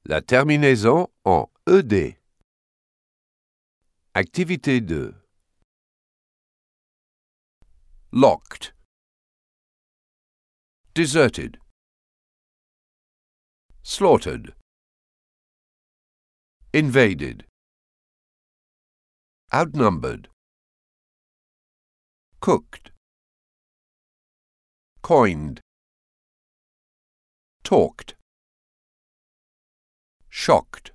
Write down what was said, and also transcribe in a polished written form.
La terminaison en ED. Activité 2. Locked. Deserted. Slaughtered. Invaded. Outnumbered. Cooked. Coined. Talked. Shocked.